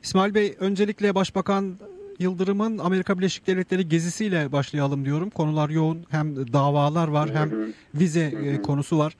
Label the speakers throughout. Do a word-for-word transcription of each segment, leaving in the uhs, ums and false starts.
Speaker 1: İsmail Bey, öncelikle Başbakan Yıldırım'ın Amerika Birleşik Devletleri gezisiyle başlayalım diyorum. Konular yoğun. Hem davalar var hem
Speaker 2: Hı hı.
Speaker 1: vize
Speaker 2: Hı hı.
Speaker 1: konusu var.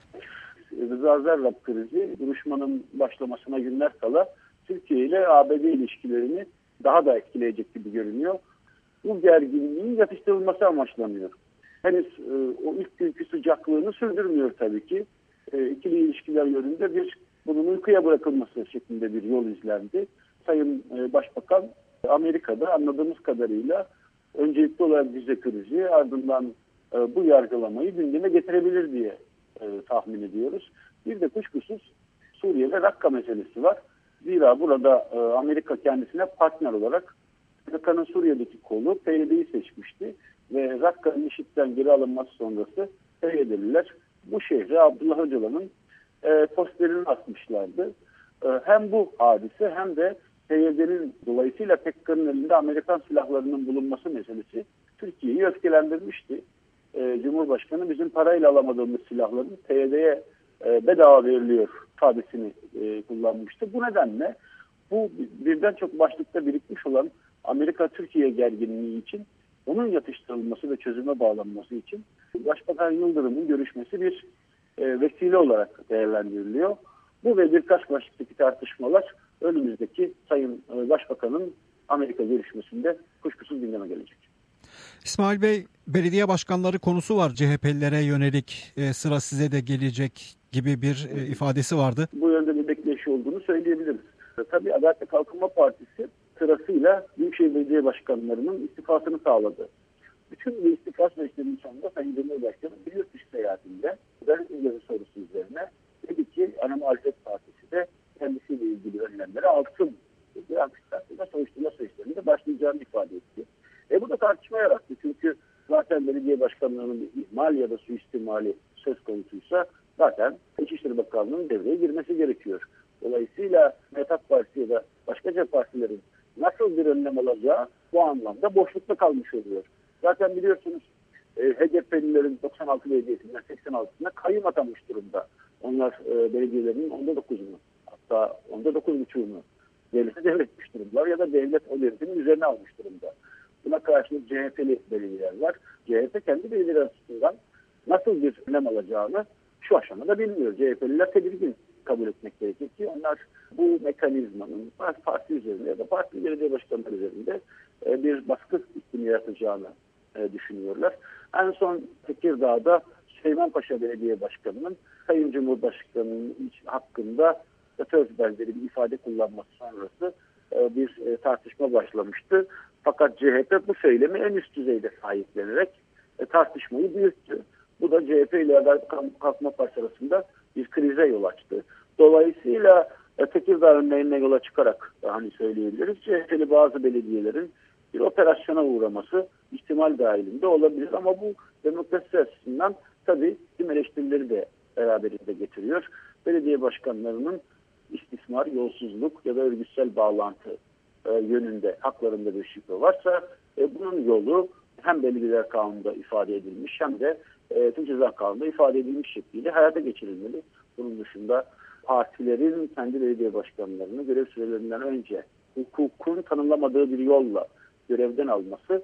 Speaker 2: Rıza Zarrab krizi duruşmanın başlamasına günler kala Türkiye ile A B D ilişkilerini daha da etkileyecek gibi görünüyor. Bu gerginliğin yatıştırılması amaçlanıyor. Henüz e, o ilk günkü sıcaklığını sürdürmüyor tabii ki. E, ikili ilişkiler yönünde bir bunun uykuya bırakılması şeklinde bir yol izlendi. Sayın e, Başbakan Amerika'da anladığımız kadarıyla öncelikli olarak vize krizi, ardından e, bu yargılamayı gündeme getirebilir diye e, tahmin ediyoruz. Bir de kuşkusuz Suriye ve Rakka meselesi var. Zira burada e, Amerika kendisine partner olarak Amerika'nın Suriye'deki kolu P Y D'yi seçmişti ve Rakka'nın IŞİD'den geri alınması sonrası P Y D'liler bu şehre Abdullah Öcalan'ın e, posterini asmışlardı. E, hem bu hadise hem de P Y D'nin dolayısıyla P K K'nın elinde Amerikan silahlarının bulunması meselesi Türkiye'yi öfkelendirmişti. E, Cumhurbaşkanı bizim parayla alamadığımız silahların P Y D'ye e, bedava veriliyor ifadesini e, kullanmıştı. Bu nedenle bu birden çok başlıkta birikmiş olan Amerika-Türkiye gerginliği için onun yatıştırılması ve çözüme bağlanması için Başbakan Yıldırım'ın görüşmesi bir e, vesile olarak değerlendiriliyor. Bu ve birkaç başlıktaki tartışmalar önümüzdeki Sayın e, Başbakan'ın Amerika görüşmesinde kuşkusuz gündeme gelecek.
Speaker 1: İsmail Bey, belediye başkanları konusu var. C H P'lilere yönelik e, sıra size de gelecek gibi bir e, ifadesi vardı.
Speaker 2: Bu yönde bir bekleyiş olduğunu söyleyebiliriz. Tabii Adalet ve Kalkınma Partisi sırasıyla Büyükşehir Belediye Başkanlarının istifasını sağladı. Bütün bu istifa süreçlerinin sonunda Sayın Cumhurbaşkanı bir yurt dışı seyahatinde özellikle yazı sorusu üzerine dedi ki ana muhalefet partisi de kendisiyle ilgili önlemleri alsın. Bir aksaklıkla soruşturma süreçlerinde başlayacağını ifade etti. E bu da tartışma yarattı. Çünkü zaten belediye başkanlarının bir ihmal ya da suistimali söz konusuysa zaten İçişleri Bakanlığı'nın devreye girmesi gerekiyor. Dolayısıyla Mehtap Partisi ya da başkaca partilerin nasıl bir önlem alacağı bu anlamda boşlukta kalmış oluyor. Zaten biliyorsunuz e, H D P'lilerin doksan altı belediyesinden seksen altısına kayyum atanmış durumda. Onlar e, belediyelerinin onda dokuzunu hatta onda dokuz buçuğunu devlete devretmiş durumdalar ya da devlet o devletin üzerine almış durumda. Buna karşılık C H P'li belediyeler var. C H P kendi belediyeler açısından nasıl bir önlem alacağını şu aşamada bilmiyor. C H P'liler tedirgin kabul etmek gerekir ki onlar bu mekanizmanın parti üzerinde ya da parti belediye başkanları üzerinde bir baskı üstünü yaratacağını düşünüyorlar. En son Tekirdağ'da Süleymanpaşa Belediye Başkanı'nın Sayın Cumhurbaşkanı'nın hakkında söz benzeri bir ifade kullanması sonrası bir tartışma başlamıştı. Fakat C H P bu söylemi en üst düzeyde sahiplenerek tartışmayı büyüttü. Bu da C H P ile Adalet Kalkınma Partisi arasında bir krize yol açtı. Dolayısıyla Tekirdağ örneğine yola çıkarak hani söyleyebiliriz. C H P'li bazı belediyelerin bir operasyona uğraması ihtimal dahilinde olabilir. Ama bu demokrasi açısından tabii tüm eleştirileri de beraberinde getiriyor. Belediye başkanlarının istismar, yolsuzluk ya da örgütsel bağlantı e, yönünde haklarında bir şüphe varsa e, bunun yolu hem Belediyeler Kanunu'nda ifade edilmiş hem de e, Türk Ceza Kanunu'nda ifade edilmiş şekliyle hayata geçirilmeli. Bunun dışında partilerin kendi belediye başkanlarını görev sürelerinden önce hukukun tanımlamadığı bir yolla görevden alması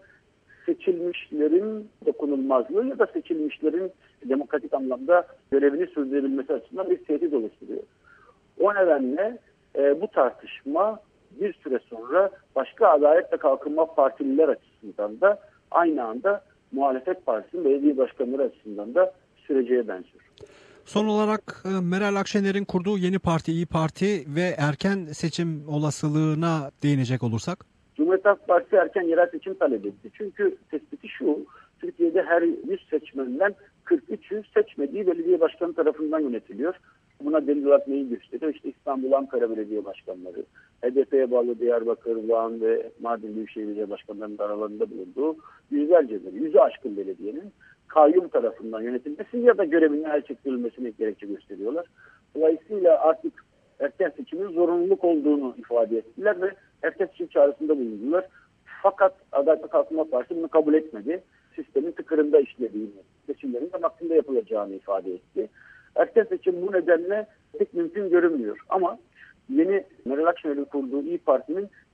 Speaker 2: seçilmişlerin dokunulmazlığı ya da seçilmişlerin demokratik anlamda görevini sürdürebilmesi açısından bir tehdit oluşturuyor. O nedenle e, bu tartışma bir süre sonra başka Adalet ve Kalkınma Partililer açısından da aynı anda muhalefet partisinin belediye başkanları açısından da süreceğe benziyor.
Speaker 1: Son olarak Meral Akşener'in kurduğu yeni parti İYİ Parti ve erken seçim olasılığına değinecek olursak?
Speaker 2: Cumhuriyet Halk Partisi erken yerel seçim talep etti. Çünkü tespiti şu, Türkiye'de her yüz seçmenden kırk üçü seçmediği belediye başkanı tarafından yönetiliyor. Buna delil olarak neyi gösteriyor? İşte İstanbul, Ankara belediye başkanları, H D P'ye bağlı Diyarbakır, Van ve Mardin Büyükşehir Belediye Başkanları'nın aralarında bulunduğu yüzlerce, yüzü aşkın belediyenin kayyum tarafından yönetilmesi ya da görevinin el çektirilmesini gerekçe gösteriyorlar. Dolayısıyla artık erken seçimin zorunluluk olduğunu ifade ettiler ve erken seçim çağrısında bulundular. Fakat Adalet ve Kalkınma Partisi bunu kabul etmedi. Sistemin tıkırında işlediğini, seçimlerin de vaktinde yapılacağını ifade etti. Erken seçim bu nedenle pek mümkün görünmüyor. Ama yeni Meral Akşener'in kurduğu İYİ Parti'nin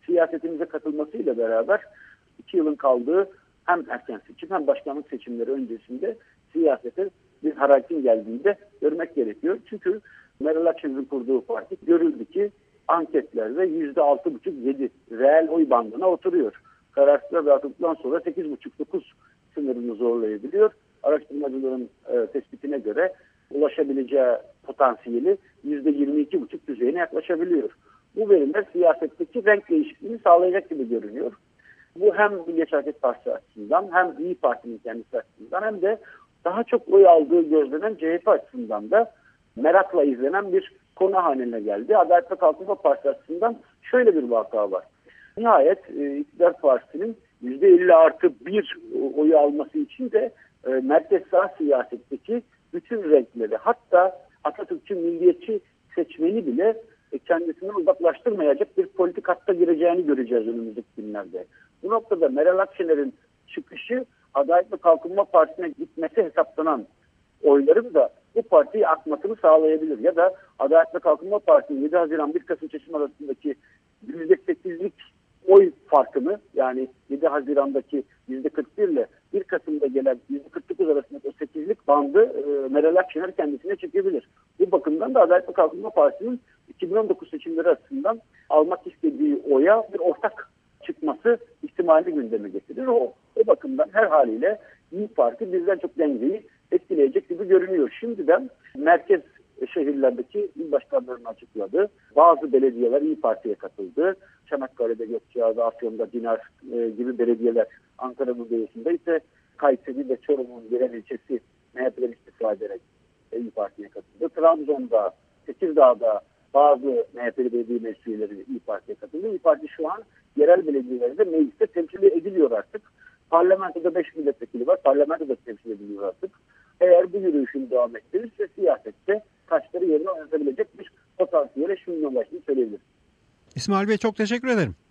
Speaker 2: siyasetimize katılmasıyla beraber iki yılın kaldığı hem erken seçim hem başkanlık seçimleri öncesinde siyasete bir hararetin geldiğini de görmek gerekiyor. Çünkü Meral Akşener'in kurduğu parti görüldü ki anketlerde yüzde altı buçuk yedi reel oy bandına oturuyor. Kararsızlar dağıtıldıktan sonra sekiz buçuk dokuz sınırını zorlayabiliyor. Araştırmacıların e, tespitine göre ulaşabileceği potansiyeli yüzde yirmi iki buçuk düzeyine yaklaşabiliyor. Bu veriler siyasetteki renk değişikliğini sağlayacak gibi görünüyor. Bu hem Milliyetçi Hareket Partisi açısından hem İYİ Parti'nin kendisi açısından hem de daha çok oy aldığı gözlenen C H P açısından da merakla izlenen bir konu haline geldi. Adalet ve Kalkınma Partisi açısından şöyle bir vaka var. Nihayet e, İktidar Partisi'nin yüzde elli artı bir oyu alması için de e, merkez sağ siyasetteki bütün renkleri, hatta Atatürkçü milliyetçi seçmeni bile e, kendisinden uzaklaştırmayacak bir politik hatta gireceğini göreceğiz önümüzdeki günlerde. Bu noktada Meral Akşener'in çıkışı Adalet ve Kalkınma Partisi'ne gitmesi hesaplanan oyların da bu partiyi atmasını sağlayabilir. Ya da Adalet ve Kalkınma Partisi'nin yedi Haziran bir Kasım seçim arasındaki yüzde sekizlik oy farkını, yani yedi Haziran'daki yüzde kırk bir ile bir Kasım'da gelen yüzde kırk dokuz arasındaki o sekizlik bandı e, Meral Akşener kendisine çekebilir. Bu bakımdan da Adalet ve Kalkınma Partisi'nin iki bin on dokuz seçimleri açısından almak istediği oya bir ortak çıkması ihtimali gündeme getirir. O, o bakımdan her haliyle İYİ Parti bizden çok dengeyi etkileyecek gibi görünüyor. Şimdiden merkez şehirlerdeki il başkanlarını açıkladı. Bazı belediyeler İYİ Parti'ye katıldı. Çanakkale'de, Gökçeada, Afyon'da, Dinar e, gibi belediyeler, Ankara'nın doğusunda ise Kayseri ve Çorum'un birer ilçesi M H P'den istifa ederek e, İYİ Parti'ye katıldı. Trabzon'da, Tekirdağ'da bazı M H P'li belediye meclisleri İYİ Parti'ye katıldı. İYİ Parti şu an yerel belediyelerde mecliste temsil ediliyor artık. Parlamentoda beş milletvekili var. Parlamentoda temsil ediliyor artık. Eğer bu yürüyüşün devam ettirirse siyasette taşları yerine oynatabilecek bir potansiyele şimdiden ulaştığını söyleyebiliriz.
Speaker 1: İsmail Bey, çok teşekkür ederim.